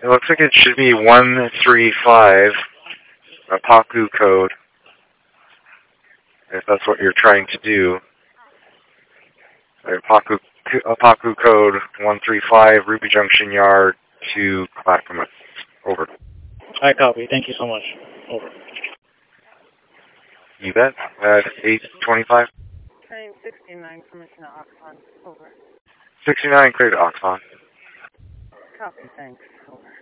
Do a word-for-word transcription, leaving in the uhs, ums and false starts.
It looks like it should be one three five, a Paku code, if that's what you're trying to do. A Paku, a Paku code one three five, Ruby Junction Yard to Clackamas. Over. I copy. Thank you so much. Over. You bet. At eight twenty-five. Train sixty-nine, permission to Oxford. Over. sixty-nine, clear to Oxford. Copy, thanks. Over.